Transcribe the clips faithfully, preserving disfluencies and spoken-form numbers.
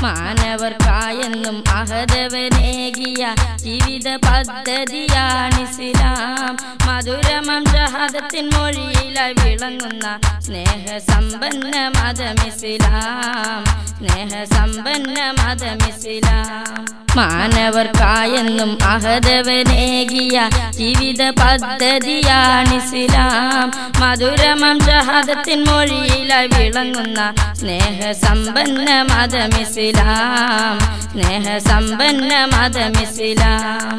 മാനവർക്കായെന്നും അഹദവനേകിയ ജീവിത പദ്ധതിയാണിസ്ലാം മധുരമം ഷഹാദത്തിൻ മൊഴിയിലായി വിളങ്ങുന്ന സ്നേഹസമ്പന്ന മതമിസ്ലാം സ്നേഹസമ്പന്ന മതമിസ്ലാം മാനവർക്കായെന്നും അഹദവനേകിയ ജീവിത പദ്ധതിയാണിസ്ലാം മധുരമം ഷഹാദത്തിൻ മൊഴിയിലായി വിളങ്ങുന്ന സ്നേഹസമ്പന്ന മതമിസ്ലാം സ്നേഹസമ്പന്ന മതമിസ്ലാം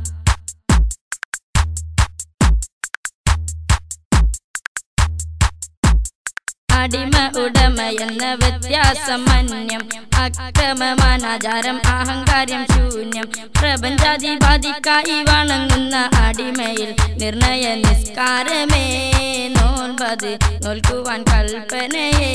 അടിമ ഉടമ എന്ന വ്യത്യാസം മന്യം അക്രമമാനാചാരം അഹങ്കാരം ശൂന്യം പ്രപഞ്ചാധിപതിക്കായി വണങ്ങുന്ന അടിമയിൽ നിർണയ നിസ്കാരമേ നോൻപത് നോൽക്കുവാൻ കൽപ്പനയേ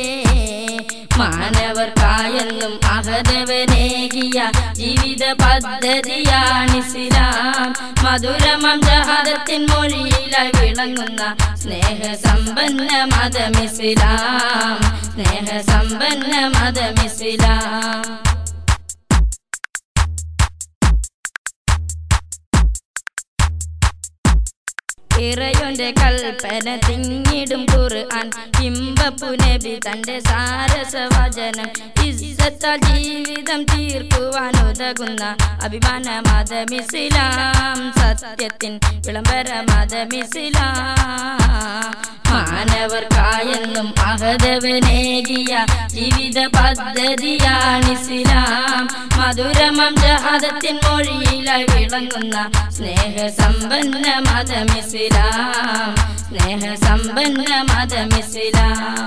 മാനവർക്കായെന്നും അഹദവനേകിയ ജീവിത പദ്ധതിയാണിസ്ലാം മധുരമം ഷഹാദത്തിൻ മൊഴിയിലായി വിളങ്ങുന്ന സ്നേഹസമ്പന്ന മതമിസ്ലാം സ്നേഹസമ്പന്ന മതമിസ്ലാം ഇറയോന്റെ കൽപ്പന തിങ്ങിടും ഖുർആൻ ഇമ്പപ്പു നബി തന്റെ സാരസവചനം ഇസ്സത്താൽ ജീവിതം തീർക്കുവാൻ ഉതകുന്ന അഭിമാന മതമിസ്ലാം സത്യത്തിൻ വിളംബര മതമിസ്ലാം മാനവർക്കായെന്നും അഹദവനേകിയ ജീവിത പദ്ധതിയാണിസ്ലാം മധുരമം ഷഹാദത്തിൻ മൊഴിയിലായി വിളങ്ങുന്ന സ്നേഹസമ്പന്ന മതമിസ്ലാം സ്നേഹസമ്പന്ന മതമിസ്ലാം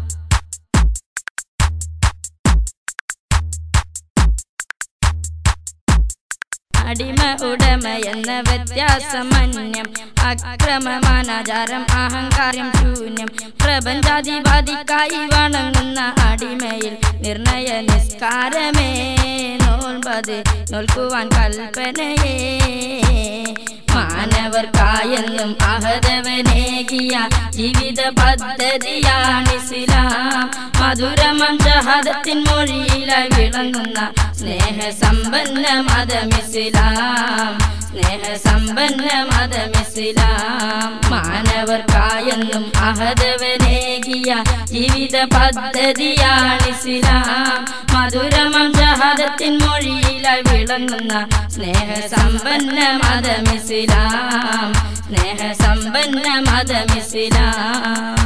അടിമ ഉടമ എന്ന വ്യത്യാസം മന്യം അക്രമമാനാചാരം അഹങ്കാരം ശൂന്യം പ്രപഞ്ചാധിപതിക്കായി വണങ്ങുന്ന അടിമയിൽ നിർണയ നിസ്കാരമേ നോൻപത് നോൽക്കുവാൻ കൽപ്പനയേ മാനവർക്കായെന്നും അഹദവനേകിയ ജീവിത പദ്ധതിയാണിസ്ലാം മധുരമം ഷഹാദത്തിൻ മൊഴിയിലായി വിളങ്ങുന്ന സ്നേഹസമ്പന്ന മതമിസ്ലാം സ്നേഹസമ്പന്ന മതമിസ്ലാം മാനവർക്കായെന്നും അഹദവനേകിയ ജീവിത പദ്ധതിയാണിസ്ലാം മധുരമം ഷഹാദത്തിൻ മൊഴിയിലായി വിളങ്ങുന്ന സ്നേഹസമ്പന്ന മതമിസ്ലാം സ്നേഹസമ്പന്ന മതമിസ്ലാം